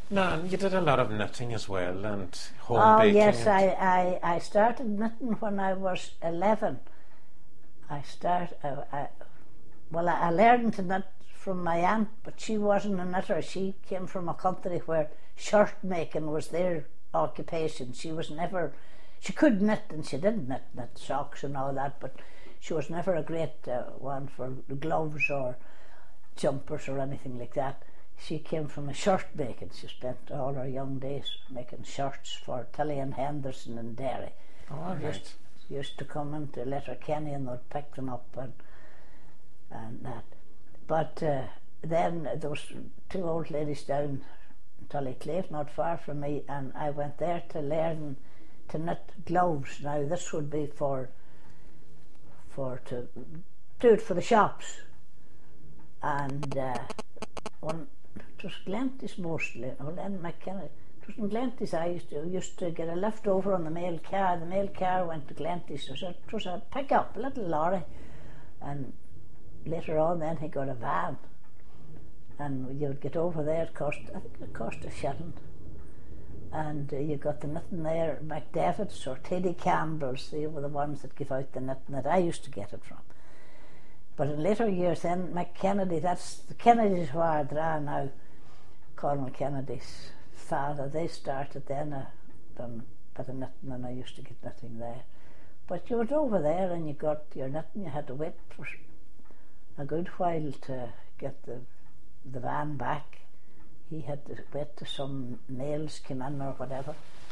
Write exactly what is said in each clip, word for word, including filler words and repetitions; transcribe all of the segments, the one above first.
No, and you did a lot of knitting as well, and home Oh baking. yes, and I, I, I started knitting when I was eleven. I start, uh, I, well, I, I learned to knit from my aunt, but she wasn't a knitter. She came from a country where shirt making was their occupation. She was never, she could knit and she did knit, knit socks and all that, but she was never a great uh, one for gloves or jumpers or anything like that. She came from a shirt making. She spent all her young days making shirts for Tilly and Henderson and Derry. Oh, right. Used, used to come into Letterkenny and they'd pick them up and and that. But uh, then there was two old ladies down in Tullycliffe, not far from me, and I went there to learn to knit gloves. Now this would be for for to do it for the shops. And uh, one, it was Glenties mostly, or Len McKenna. It was in Glenties I used to used to get a lift over on the mail car. The mail car went to Glenties. It was a pick-up, a little lorry, and later on then he got a van, and you would get over there. It cost, I think it cost a shilling, and uh, you got the knitting there. McDavid's or Teddy Campbell's, they were the ones that give out the knitting that I used to get it from. But in later years then, McKennedy, that's the Kennedys who are there now, Colonel Kennedy's father, they started then a, done a bit of knitting, and I used to get knitting there. But you were over there and you got your knitting, you had to wait for a good while to get the the van back. He had to wait till some mails came in or whatever.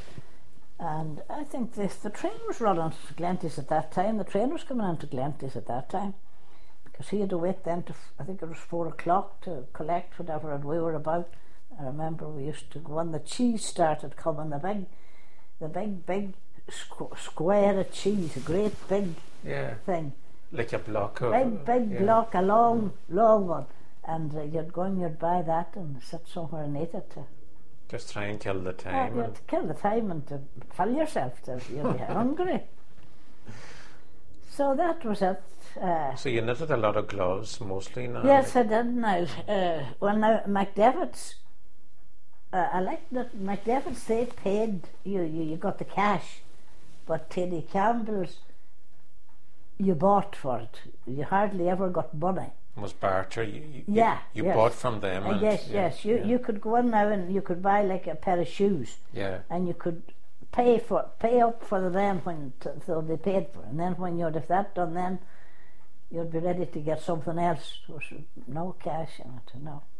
And I think this, the train was running to Glenties at that time. The train was coming into Glenties at that time, because he had to wait then to, I think it was four o'clock to collect whatever and we were about. I remember we used to go when the cheese started coming, the big, the big, big squ- square of cheese, a great big Yeah. thing. Like a block of... Big, big yeah. block, a long, long one. And uh, you'd go and you'd buy that and sit somewhere and eat it. To, Just try and kill the uh, time. you and had to kill the time and to fill yourself, to you'd be hungry. So that was it. Uh, So you knitted a lot of gloves, mostly now? yes, I did now. Uh, well, now, McDavid's, uh, I liked that McDavid's, they paid, you, you, you got the cash, but Teddy Campbell's, you bought for it. You hardly ever got money. Was barter. You, you, Yeah, you yes. bought from them. Uh, and, yes, yeah, yes. You yeah. you could go in now and you could buy like a pair of shoes, Yeah. and you could pay for pay up for them when t- so they paid for it. And then when you'd have that done, then you'd be ready to get something else. There was no cash in it, no.